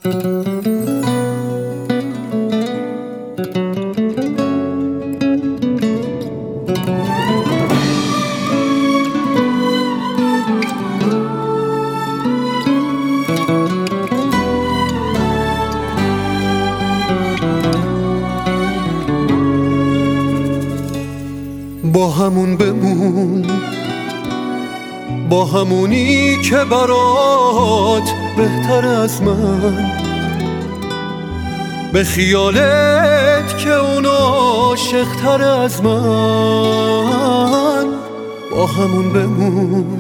با همون بمون، با همونی که برات بهتر از من، به خیالت که اون عاشق‌تر از من. با همون بمون،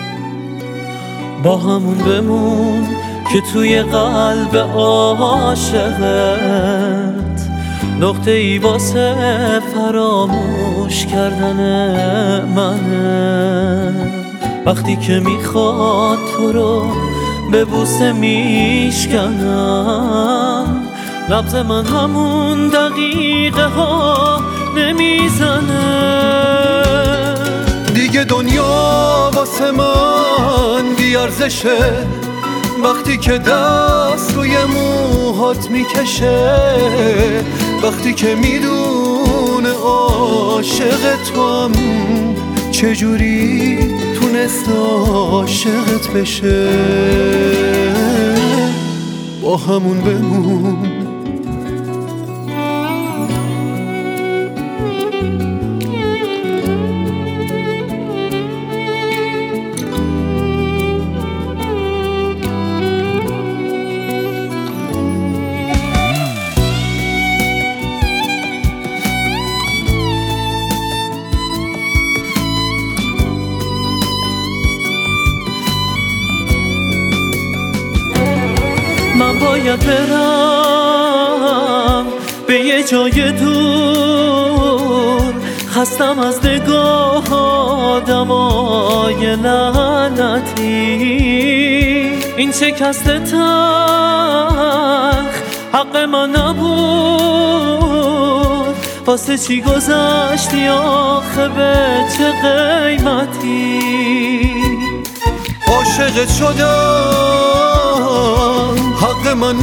با همون بمون که توی قلب عاشقت نقطه ای واسه فراموش کردن منه. وقتی که میخواد تو رو به بوسه میشکنم، نبض من همون دقیقه ها نمیزنه. دیگه دنیا واسه من بیارزشه وقتی که دست روی موهات میکشه، وقتی که میدونه عاشق توام، چجوری تونست عاشقت بشه. با همون بمون، من باید برم به یه جای دور، خستم از نگاه آدمای لعنتی. این شکست تلخ حق من نبود، واسه چی گذشتی آخه به چه قیمتی. عاشقت شدم حق من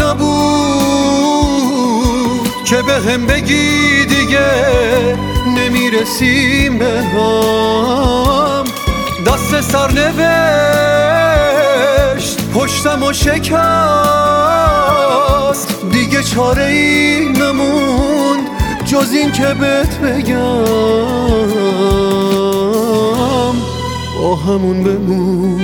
نبود که به هم بگی دیگه نمیرسیم به هم. دست سرنوشت پشتم و شکست، دیگه چاره ای نموند جز این که بهت بگم. با همون بمون،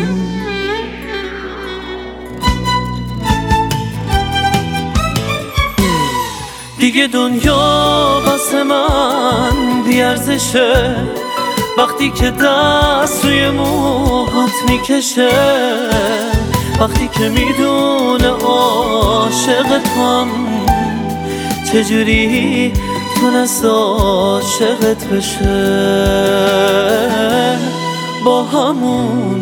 دیگه دنیا واسه من بیارزشه وقتی که دست روی موهات میکشه، وقتی که میدونه عاشق توام، چجوری تونست عاشقت بشه. با همون